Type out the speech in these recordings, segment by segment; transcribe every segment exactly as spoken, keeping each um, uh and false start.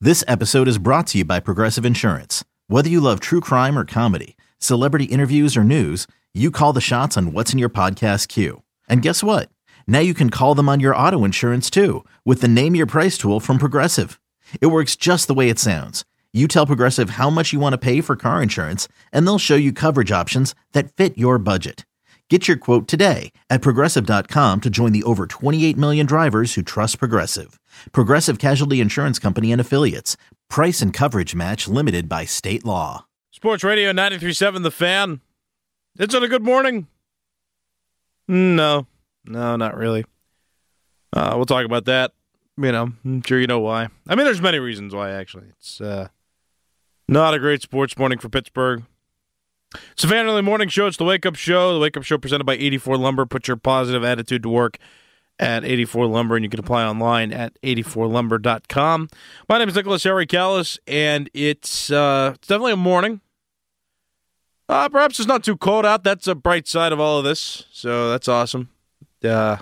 This episode is brought to you by Progressive Insurance. Whether you love true crime or comedy, celebrity interviews or news, you call the shots on what's in your podcast queue. And guess what? Now you can call them on your auto insurance too with the Name Your Price tool from Progressive. It works just the way it sounds. You tell Progressive how much you want to pay for car insurance, and they'll show you coverage options that fit your budget. Get your quote today at Progressive dot com to join the over twenty-eight million drivers who trust Progressive. Progressive Casualty Insurance Company and Affiliates. Price and coverage match limited by state law. Sports Radio ninety-three point seven The Fan. It's a good morning? No. No, not really. Uh, we'll talk about that. You know, I'm sure you know why. I mean, there's many reasons why, actually. It's uh, not a great sports morning for Pittsburgh. It's the Fan Early Morning Show. It's the Wake Up Show. The Wake Up Show presented by eighty-four Lumber. Put your positive attitude to work at eighty-four Lumber, and you can apply online at eighty-four lumber dot com. My name is Nicholas Harry Callis, and it's, uh, it's definitely a morning. Uh, perhaps it's not too cold out. That's a bright side of all of this, so that's awesome. Uh,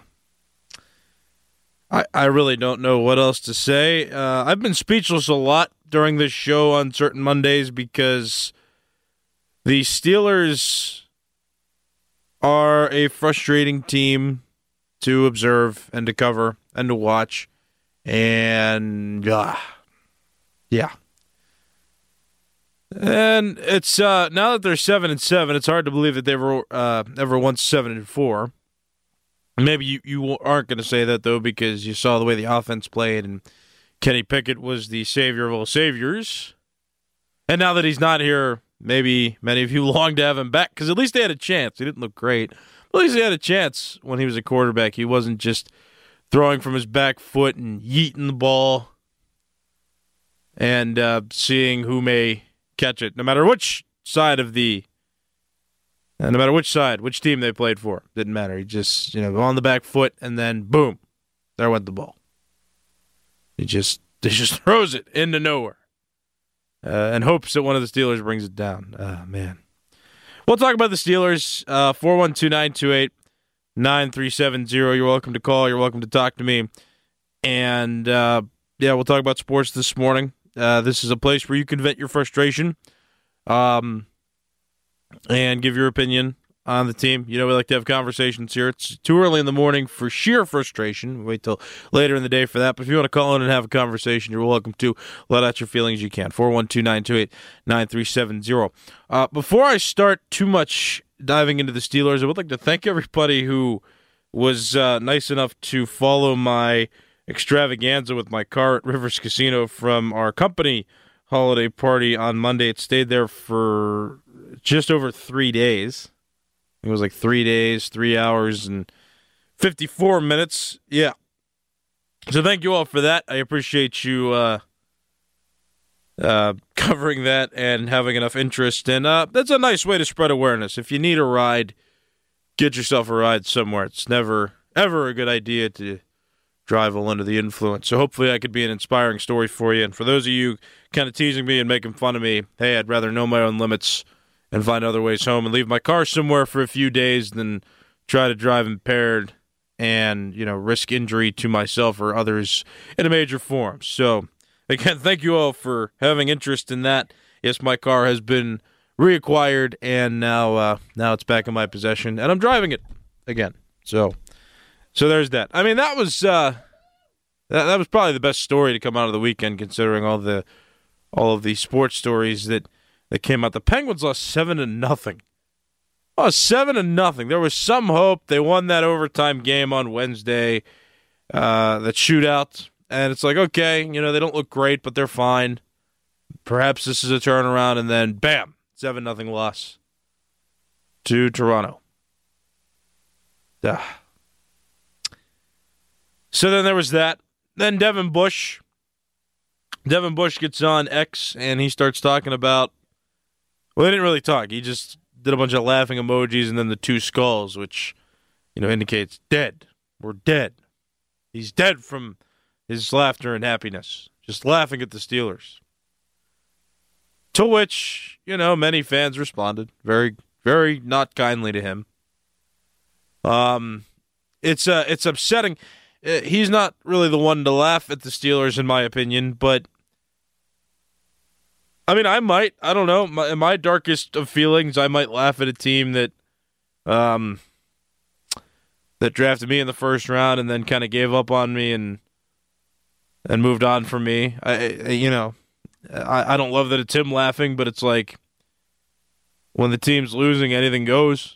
I, I really don't know what else to say. Uh, I've been speechless a lot during this show on certain Mondays because the Steelers are a frustrating team to observe and to cover and to watch. And, uh, yeah. And it's, uh, now that they're seven and seven, it's hard to believe that they were, uh, ever once seven and four. Maybe you, you aren't going to say that, though, because you saw the way the offense played, and Kenny Pickett was the savior of all saviors. And now that he's not here, maybe many of you long to have him back, because at least they had a chance. He didn't look great, but at least he had a chance when he was a quarterback. He wasn't just throwing from his back foot and yeeting the ball and uh, seeing who may catch it, no matter which side of the uh, no matter which side, which team they played for. Didn't matter. He just, you know, on the back foot, and then, boom, there went the ball. He just, he just throws it into nowhere. Uh, and hopes that one of the Steelers brings it down. Oh, man. We'll talk about the Steelers. Uh, four one two, nine two eight, nine three seven zero. You're welcome to call. You're welcome to talk to me. And, uh, yeah, we'll talk about sports this morning. Uh, this is a place where you can vent your frustration um, and give your opinion on the team. You know, we like to have conversations here. It's too early in the morning for sheer frustration. Wait till later in the day for that. But if you want to call in and have a conversation, you're welcome to. Let out your feelings. You can. four one two, nine two eight, nine three seven zero. Uh, before I start too much diving into the Steelers, I would like to thank everybody who was uh, nice enough to follow my extravaganza with my car at Rivers Casino from our company holiday party on Monday. It stayed there for just over three days. It was like three days, three hours, and fifty-four minutes. Yeah. So thank you all for that. I appreciate you uh, uh, covering that and having enough interest. And uh, that's a nice way to spread awareness. If you need a ride, get yourself a ride somewhere. It's never, ever a good idea to drive while under the influence. So hopefully I could be an inspiring story for you. And for those of you kind of teasing me and making fun of me, hey, I'd rather know my own limits and find other ways home and leave my car somewhere for a few days than try to drive impaired and, you know, risk injury to myself or others in a major form. So, again, thank you all for having interest in that. Yes, my car has been reacquired, and now uh, now it's back in my possession, and I'm driving it again. So, so there's that. I mean, that was uh, that, that was probably the best story to come out of the weekend, considering all the all of the sports stories that that came out. The Penguins lost seven to nothing. Oh, seven to nothing. There was some hope. They won that overtime game on Wednesday, uh, that shootout, and it's like, okay, you know, they don't look great, but they're fine. Perhaps this is a turnaround, and then bam, seven nothing loss to Toronto. Ah. So then there was that. Then Devin Bush. Devin Bush gets on X, and he starts talking about, well, he didn't really talk. He just did a bunch of laughing emojis and then the two skulls, which, you know, indicates dead. We're dead. He's dead from his laughter and happiness. Just laughing at the Steelers. To which, you know, many fans responded very, very not kindly to him. Um, it's uh, it's upsetting. Uh, he's not really the one to laugh at the Steelers, in my opinion, but I mean, I might. I don't know. My, in my darkest of feelings, I might laugh at a team that, um, that drafted me in the first round and then kind of gave up on me and and moved on from me. I, I you know, I, I don't love that it's him laughing, but it's like when the team's losing, anything goes.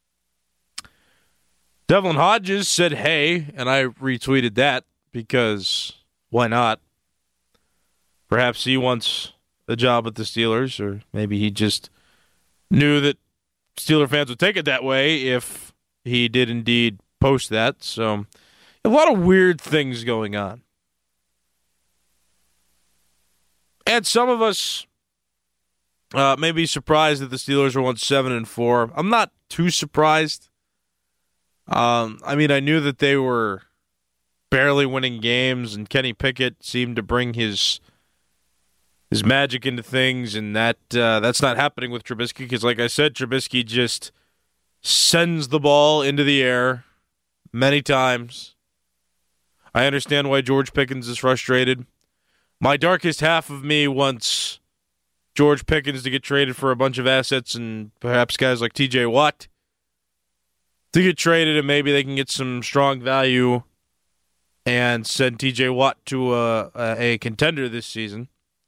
Devlin Hodges said, "Hey," and I retweeted that because why not? Perhaps he wants a job at the Steelers, or maybe he just knew that Steeler fans would take it that way if he did indeed post that. So a lot of weird things going on. And some of us uh, may be surprised that the Steelers are once seven and four. I'm not too surprised. Um, I mean, I knew that they were barely winning games, and Kenny Pickett seemed to bring his his magic into things, and that uh, that's not happening with Trubisky because, like I said, Trubisky just sends the ball into the air many times. I understand why George Pickens is frustrated. My darkest half of me wants George Pickens to get traded for a bunch of assets and perhaps guys like T J Watt to get traded, and maybe they can get some strong value and send T J Watt to a, a, a contender this season.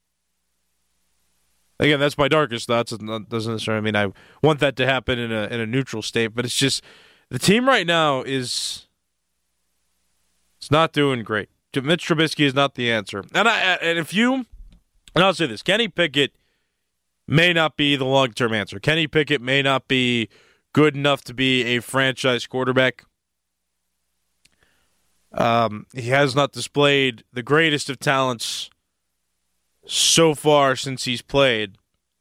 Again, that's my darkest thoughts. It doesn't necessarily mean I want that to happen in a in a neutral state, but it's just the team right now is it's not doing great. Mitch Trubisky is not the answer. And I and if you and I'll say this, Kenny Pickett may not be the long-term answer. Kenny Pickett may not be good enough to be a franchise quarterback. Um, he has not displayed the greatest of talents so far since he's played,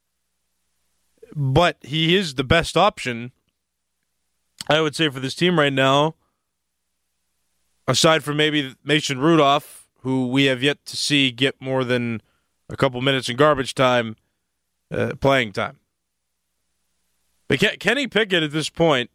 but he is the best option, I would say, for this team right now, aside from maybe Mason Rudolph, who we have yet to see get more than a couple minutes in garbage time uh, playing time. But Ken- Kenny Pickett at this point,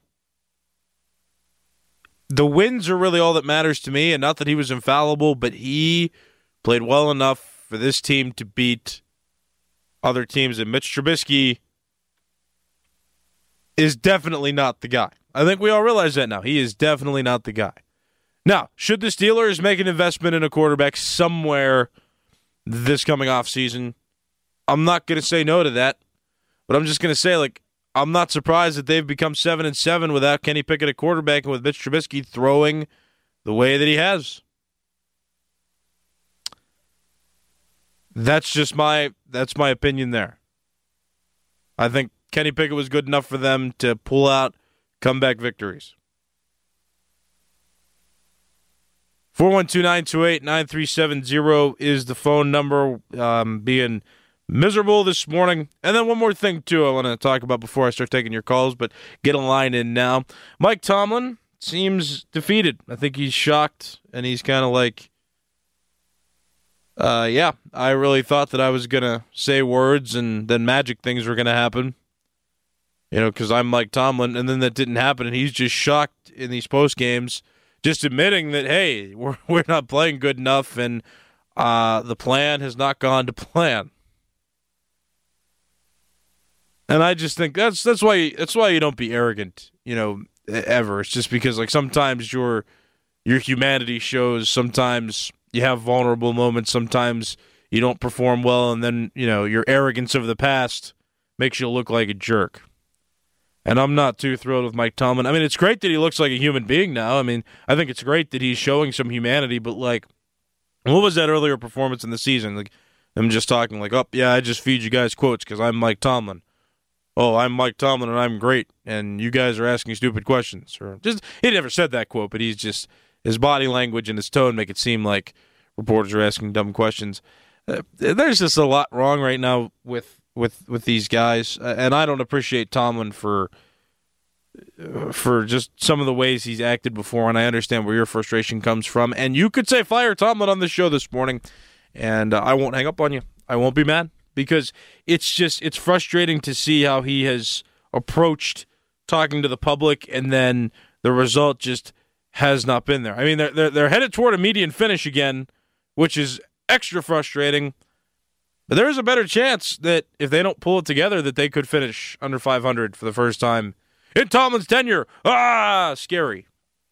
the wins are really all that matters to me, and not that he was infallible, but he played well enough for this team to beat other teams, and Mitch Trubisky is definitely not the guy. I think we all realize that now. He is definitely not the guy. Now, should the Steelers make an investment in a quarterback somewhere this coming off season? I'm not going to say no to that, but I'm just going to say, like, I'm not surprised that they've become seven and seven without Kenny Pickett at quarterback and with Mitch Trubisky throwing the way that he has. That's just my that's my opinion there. I think Kenny Pickett was good enough for them to pull out comeback victories. four one two, nine two eight, nine three seven zero is the phone number. Um, being miserable this morning. And then one more thing, too, I want to talk about before I start taking your calls, but get a line in now. Mike Tomlin seems defeated. I think he's shocked, and he's kind of like, uh, yeah, I really thought that I was going to say words and then magic things were going to happen. You know, because I'm Mike Tomlin, and then that didn't happen, and he's just shocked in these post games, just admitting that, hey, we're we're not playing good enough, and uh, the plan has not gone to plan. And I just think that's that's why you, that's why you don't be arrogant, you know, ever. It's just because, like, sometimes your your humanity shows, sometimes you have vulnerable moments, sometimes you don't perform well, and then, you know, your arrogance of the past makes you look like a jerk. And I'm not too thrilled with Mike Tomlin. I mean, it's great that he looks like a human being now. I mean, I think it's great that he's showing some humanity, but, like, what was that earlier performance in the season? Like, I'm just talking like, oh, yeah, I just feed you guys quotes because I'm Mike Tomlin. Oh, I'm Mike Tomlin and I'm great, and you guys are asking stupid questions. Or just he never said that quote, but he's just his body language and his tone make it seem like reporters are asking dumb questions. Uh, there's just a lot wrong right now with with with these guys, uh, and I don't appreciate Tomlin for uh, for just some of the ways he's acted before. And I understand where your frustration comes from. And you could say fire Tomlin on the show this morning, and uh, I won't hang up on you. I won't be mad. Because it's just, it's frustrating to see how he has approached talking to the public, and then the result just has not been there. I mean, they're, they're, they're headed toward a median finish again, which is extra frustrating. But there is a better chance that if they don't pull it together, that they could finish under five hundred for the first time in Tomlin's tenure. Ah, scary.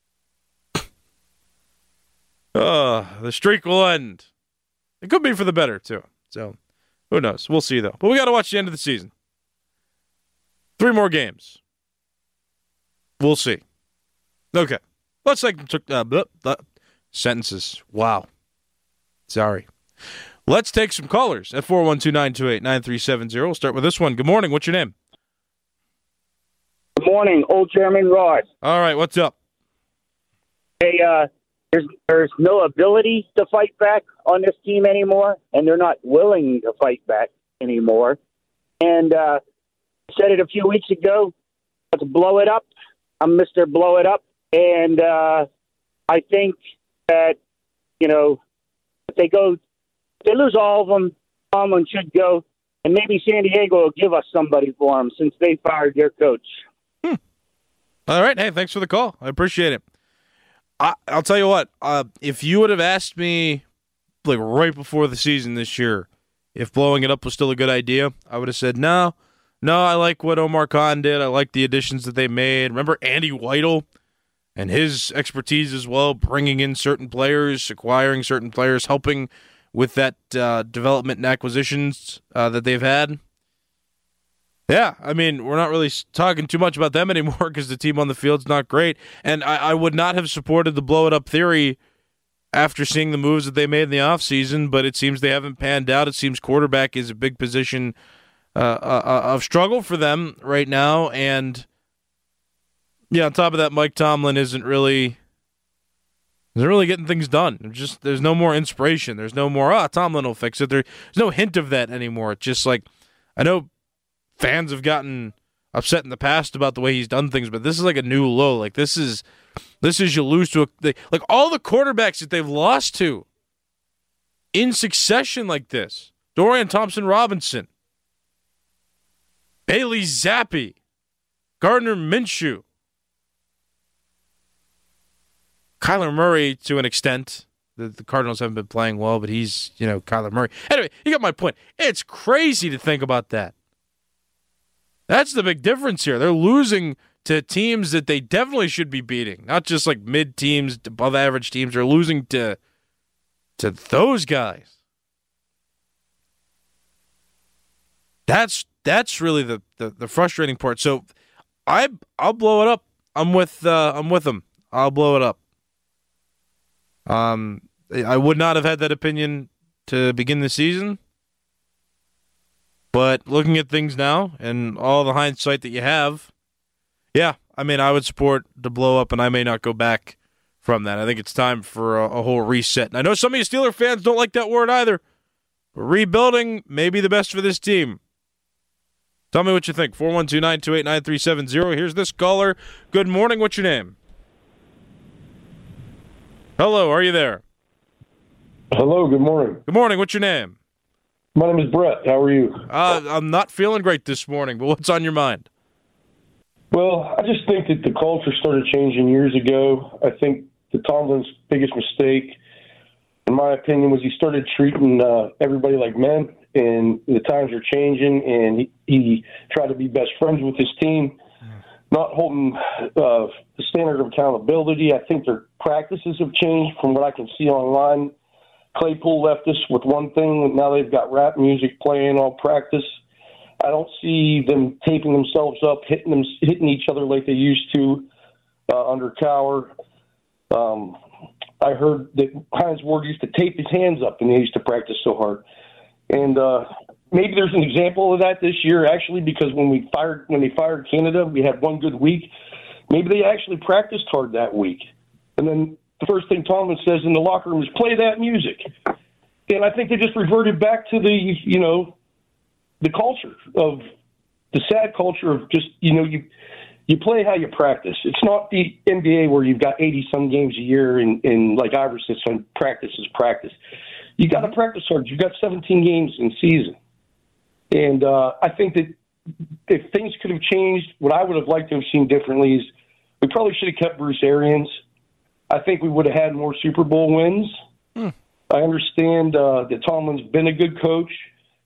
Uh, the streak will end. It could be for the better, too. So, who knows? We'll see, though. But we got to watch the end of the season. Three more games. We'll see. Okay. Let's take uh, blah, blah, sentences. Wow. Sorry. Let's take some callers at four one two, nine two eight, nine three seven zero. We'll start with this one. Good morning. What's your name? Good morning, Old Chairman Rod. All right. What's up? Hey, uh, there's there's no ability to fight back on this team anymore, and they're not willing to fight back anymore. And uh, I said it a few weeks ago. Let's blow it up. I'm Mister Blow It Up. And uh, I think that, you know, if they go, if they lose all of them, Tomlin should go. And maybe San Diego will give us somebody for them since they fired their coach. Hmm. All right. Hey, thanks for the call. I appreciate it. I, I'll tell you what, uh, if you would have asked me like right before the season this year if blowing it up was still a good idea, I would have said no. No, I like what Omar Khan did. I like the additions that they made. Remember Andy Weidel and his expertise as well, bringing in certain players, acquiring certain players, helping with that uh, development and acquisitions uh, that they've had. Yeah, I mean, we're not really talking too much about them anymore because the team on the field's not great. And I, I would not have supported the blow-it-up theory after seeing the moves that they made in the offseason, but it seems they haven't panned out. It seems quarterback is a big position uh, uh, of struggle for them right now. And, yeah, on top of that, Mike Tomlin isn't really isn't really getting things done. There's just There's no more inspiration. There's no more, ah, Tomlin will fix it. There, there's no hint of that anymore. It's just like, I know fans have gotten upset in the past about the way he's done things, but this is like a new low. Like this is, this is you lose to a, like all the quarterbacks that they've lost to in succession like this. Dorian Thompson-Robinson, Bailey Zappi, Gardner Minshew, Kyler Murray to an extent. The, the Cardinals haven't been playing well, but he's, you know, Kyler Murray. Anyway, you got my point. It's crazy to think about that. That's the big difference here. They're losing to teams that they definitely should be beating, not just like mid teams, above average teams. They're losing to to those guys. That's that's really the, the, the frustrating part. So I I'll blow it up. I'm with uh, I'm with them. I'll blow it up. Um, I would not have had that opinion to begin the season. But looking at things now and all the hindsight that you have, yeah, I mean, I would support the blow up, and I may not go back from that. I think it's time for a, a whole reset. And I know some of you Steeler fans don't like that word either, but rebuilding may be the best for this team. Tell me what you think. four one two, nine two eight, nine three seven zero. Here's this caller. Good morning. What's your name? Hello, are you there? Hello, good morning. Good morning. What's your name? My name is Brett. How are you? Uh, I'm not feeling great this morning, but what's on your mind? Well, I just think that the culture started changing years ago. I think the Tomlin's biggest mistake, in my opinion, was he started treating uh, everybody like men, and the times are changing, and he, he tried to be best friends with his team, not holding uh, the standard of accountability. I think their practices have changed from what I can see online. Claypool left us with one thing. Now they've got rap music playing all practice. I don't see them taping themselves up, hitting them, hitting each other like they used to uh, under Cowher. Um, I heard that Hines Ward used to tape his hands up, and they used to practice so hard. And uh, maybe there's an example of that this year, actually, because when we fired when they fired Canada, we had one good week. Maybe they actually practiced hard that week, and then the first thing Tomlin says in the locker room is play that music. And I think they just reverted back to the, you know, the culture of the sad culture of just, you know, you you play how you practice. It's not the N B A where you've got eighty-some games a year and, and like Iverson said, practice is practice. You got to practice hard. You've got seventeen games in season. And uh, I think that if things could have changed, what I would have liked to have seen differently is we probably should have kept Bruce Arians. I think we would have had more Super Bowl wins. Hmm. I understand uh, that Tomlin's been a good coach,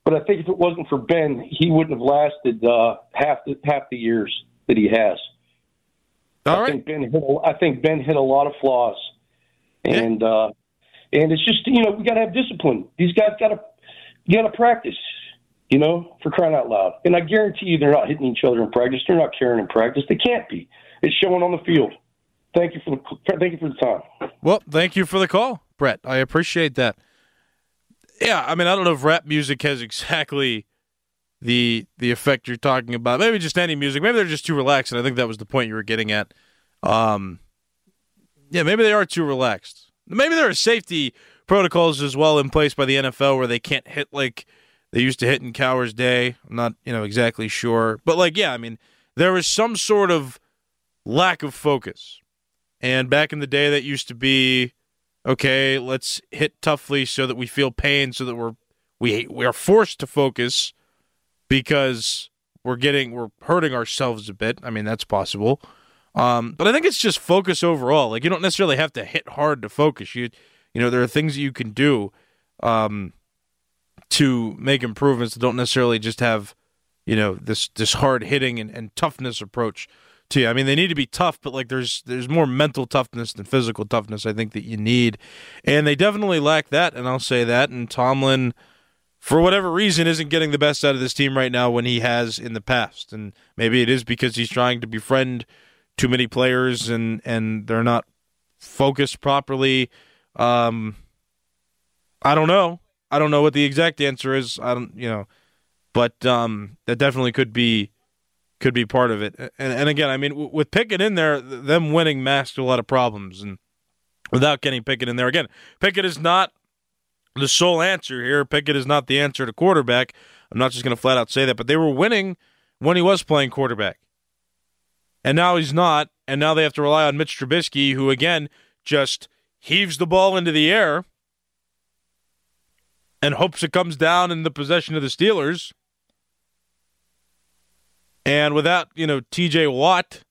But I think if it wasn't for Ben, he wouldn't have lasted uh, half the half the years that he has. All I right. think Ben hit. A, I think Ben hit a lot of flaws, and yeah. uh, and it's just you know we got to have discipline. These guys got to you got to practice. You know, for crying out loud. And I guarantee you, they're not hitting each other in practice. They're not caring in practice. They can't be. It's showing on the field. Thank you for the thank you for the time. Well, thank you for the call, Brett. I appreciate that. Yeah, I mean, I don't know if rap music has exactly the the effect you're talking about. Maybe just any music. Maybe they're just too relaxed, and I think that was the point you were getting at. Um, yeah, maybe they are too relaxed. Maybe there are safety protocols as well in place by the N F L where they can't hit like they used to hit in Cowher's day. I'm not, you know, exactly sure. But, like, yeah, I mean, there was some sort of lack of focus. And back in the day, that used to be, okay, let's hit toughly so that we feel pain, so that we're we we are forced to focus because we're getting we're hurting ourselves a bit. I mean, that's possible. Um, but I think it's just focus overall. Like, you don't necessarily have to hit hard to focus. You you know, there are things that you can do um, to make improvements that don't necessarily just have, you know, this this hard hitting and, and toughness approach to you. I mean, they need to be tough, but like there's there's more mental toughness than physical toughness, I think, that you need. And they definitely lack that, and I'll say that. And Tomlin, for whatever reason, isn't getting the best out of this team right now when he has in the past. And maybe it is because he's trying to befriend too many players and, and they're not focused properly. Um, I don't know. I don't know what the exact answer is. I don't, you know, but um, that definitely could be could be part of it. And, and again, I mean, w- with Pickett in there, them winning masked a lot of problems. And without getting Pickett in there, again, Pickett is not the sole answer here. Pickett is not the answer to quarterback. I'm not just going to flat out say that, but they were winning when he was playing quarterback. And now he's not, and now they have to rely on Mitch Trubisky, who, again, just heaves the ball into the air and hopes it comes down in the possession of the Steelers. And without, you know, T J Watt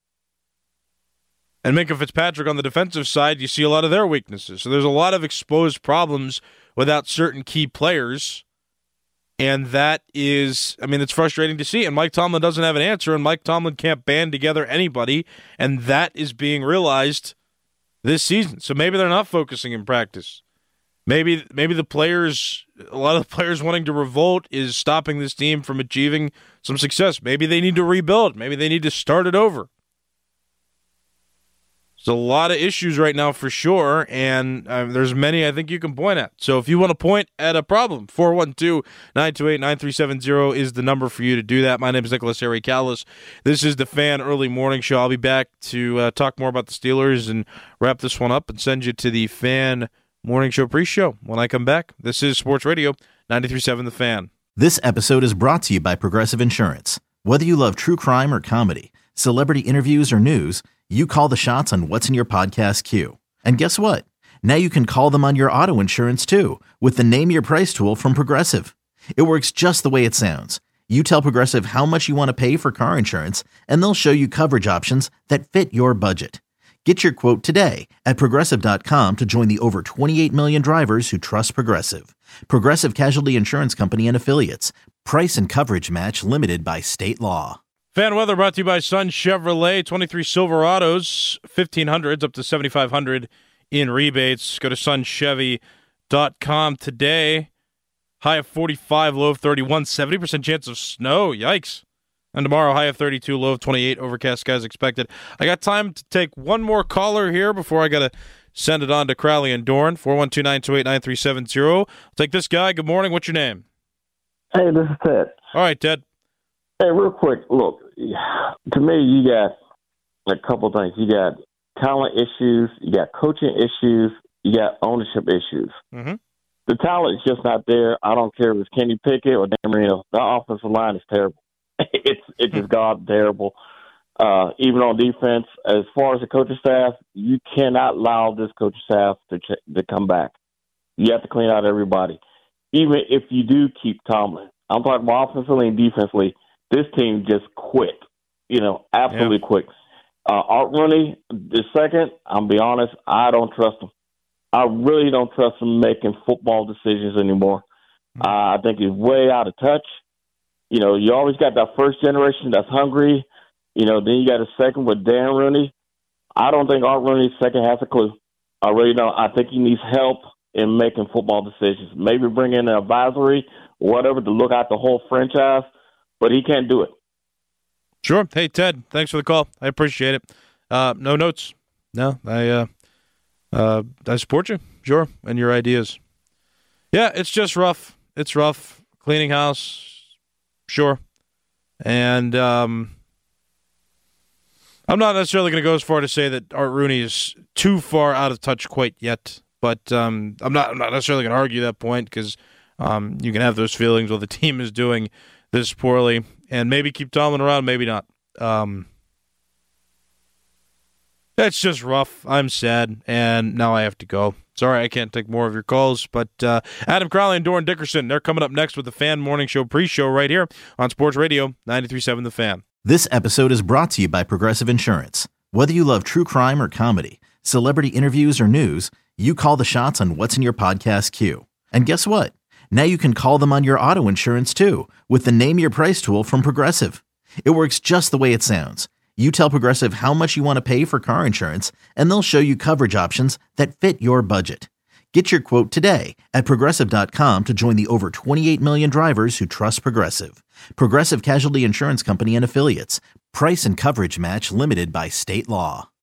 and Minkah Fitzpatrick on the defensive side, you see a lot of their weaknesses. So there's a lot of exposed problems without certain key players. And that is, I mean, it's frustrating to see. And Mike Tomlin doesn't have an answer, and Mike Tomlin can't band together anybody. And that is being realized this season. So maybe they're not focusing in practice. Maybe maybe the players, a lot of the players wanting to revolt is stopping this team from achieving some success. Maybe they need to rebuild. Maybe they need to start it over. There's a lot of issues right now for sure, and uh, there's many I think you can point at. So if you want to point at a problem, four one two, nine two eight, nine three seven zero is the number for you to do that. My name is Nicholas Harry Callis. This is the Fan Early Morning Show. I'll be back to uh, talk more about the Steelers and wrap this one up and send you to the Fan Morning Show pre-show when I come back. This is Sports Radio ninety-three point seven The Fan. This episode is brought to you by Progressive Insurance. Whether you love true crime or comedy, celebrity interviews or news, you call the shots on what's in your podcast queue. And guess what? Now you can call them on your auto insurance too with the Name Your Price tool from Progressive. It works just the way it sounds. You tell Progressive how much you want to pay for car insurance, and they'll show you coverage options that fit your budget. Get your quote today at Progressive dot com to join the over twenty-eight million drivers who trust Progressive. Progressive Casualty Insurance Company and Affiliates. Price and coverage match limited by state law. Fan weather brought to you by Sun Chevrolet. twenty-three Silverados, fifteen hundreds up to seventy-five hundred in rebates. Go to sun chevy dot com today. High of forty-five, low of thirty-one, seventy percent chance of snow. Yikes. And tomorrow, high of thirty-two, low of twenty-eight, overcast skies expected. I got time to take one more caller here before I got to send it on to Crowley and Dorn. four one two, nine two eight, nine three seven zero. I'll take this guy. Good morning. What's your name? Hey, this is Ted. All right, Ted. Hey, real quick, look, to me, you got a couple things. You got talent issues, you got coaching issues, you got ownership issues. Mm-hmm. The talent is just not there. I don't care if it's Kenny Pickett or Dan Marino. The offensive line is terrible. it's it's just god terrible. Uh, even on defense, as far as the coaching staff, you cannot allow this coaching staff to ch- to come back. You have to clean out everybody. Even if you do keep Tomlin, I'm talking about offensively and defensively. This team just quit, you know, absolutely yeah. quit. Uh, Art Rooney, the second, I'll be honest, I don't trust him. I really don't trust him making football decisions anymore. Uh, I think he's way out of touch. You know, you always got that first generation that's hungry. You know, then you got a second with Dan Rooney. I don't think Art Rooney's second has a clue. I really don't. I think he needs help in making football decisions. Maybe bring in an advisory or whatever to look at the whole franchise, but he can't do it. Sure. Hey, Ted, thanks for the call. I appreciate it. Uh, no notes. No, I uh, uh, I support you, sure, and your ideas. Yeah, it's just rough. It's rough. Cleaning house, sure. And um, I'm not necessarily going to go as far to say that Art Rooney is too far out of touch quite yet, but um, I'm not I'm not necessarily going to argue that point because um, you can have those feelings while the team is doing this poorly, and maybe keep Tomlin around, maybe not. Um, that's just rough. I'm sad, and now I have to go. Sorry I can't take more of your calls, but uh, Adam Crowley and Doran Dickerson, they're coming up next with the Fan Morning Show pre-show right here on Sports Radio ninety-three point seven The Fan. This episode is brought to you by Progressive Insurance. Whether you love true crime or comedy, celebrity interviews or news, you call the shots on what's in your podcast queue. And guess what? Now you can call them on your auto insurance too with the Name Your Price tool from Progressive. It works just the way it sounds. You tell Progressive how much you want to pay for car insurance, and they'll show you coverage options that fit your budget. Get your quote today at Progressive dot com to join the over twenty-eight million drivers who trust Progressive. Progressive Casualty Insurance Company and Affiliates. Price and coverage match limited by state law.